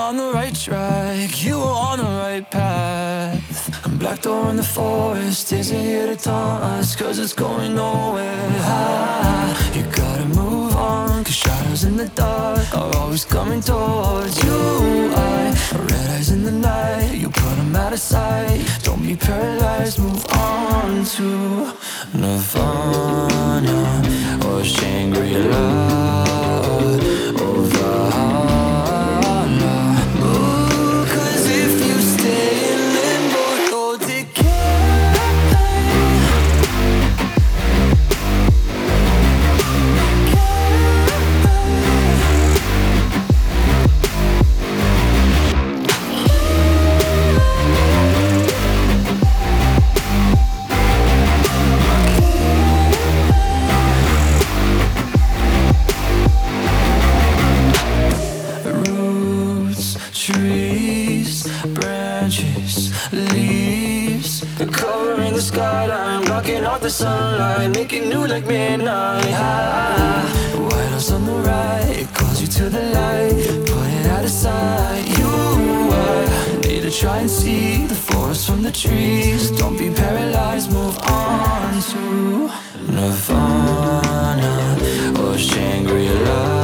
on the right track, you were on the right path. And black door in the forest isn't here to taunt us, cause it's going nowhere. You gotta move on, cause shadows in the dark are always coming towards you. Red eyes in the night, you put them out of sight. Don't be paralyzed, move on to Nirvana or Shangri-La or Valhalla. Ooh, cause if you stay in limbo, you'll decay. Trees, branches, leaves, covering the skyline, blocking out the sunlight, making new like midnight. White house on the right, it calls you to the light, put it out of sight. You need to try and see the forest from the trees. Don't be paralyzed, move on to Nirvana or Shangri-La.